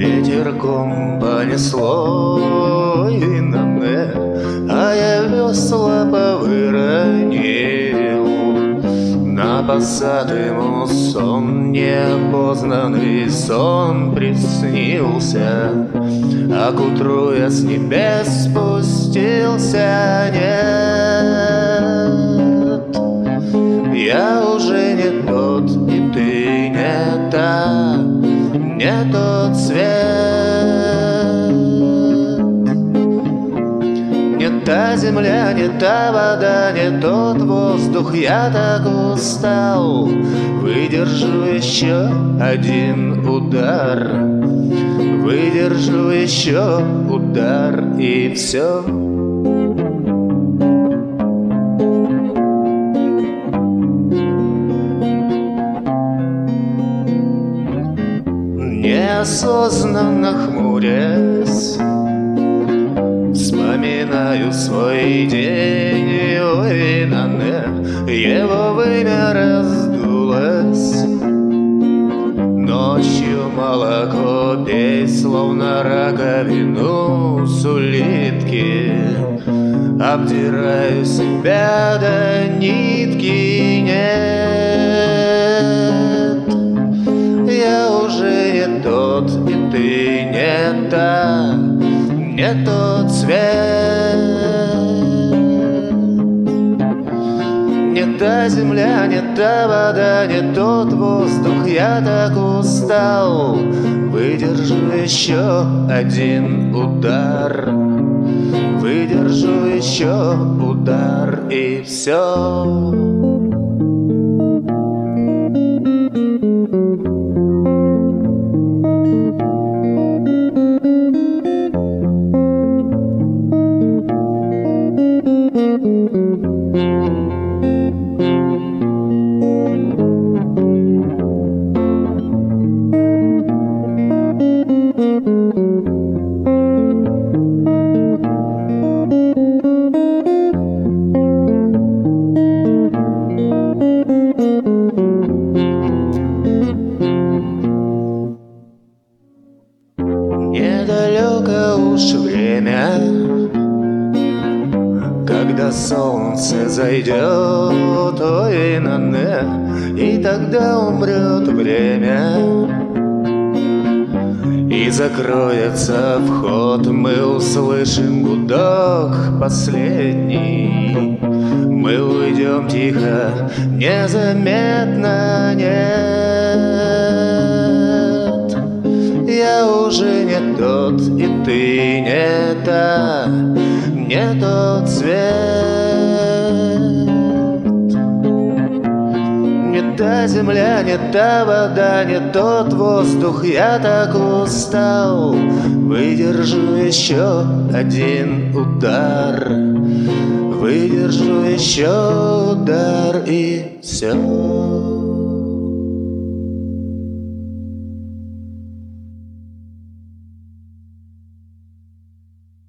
Ветерком понесло и на мне, а я весла повыронил. На посад ему сон, неопознанный сон приснился, а к утру я с небес спустился. Нет, я уже не тот, и ты не та, не тот свет, не та земля, не та вода, не тот воздух. Я так устал, выдержу еще один удар, выдержу еще удар, и все. Неосознанно хмурясь, вспоминаю свой день. Ой, на его вымя раздулось. Ночью молоко пей, словно раковину с улитки. Обдираю себя до нитки. Нет, я уже не тот, и ты не та, не тот цвет, не та земля, не та вода, не тот воздух. Я так устал, выдержу еще один удар, выдержу еще удар, и все. Недалеко уж время, когда солнце зайдет, ой, на не, и тогда умрет время, и закроется вход. Мы услышим гудок последний, мы уйдем тихо, незаметно. Нет, я уже не тот, и ты не та, не тот цвет, не та земля, не та вода, не тот воздух. Я так устал, выдержу еще один удар, выдержу еще удар, и все.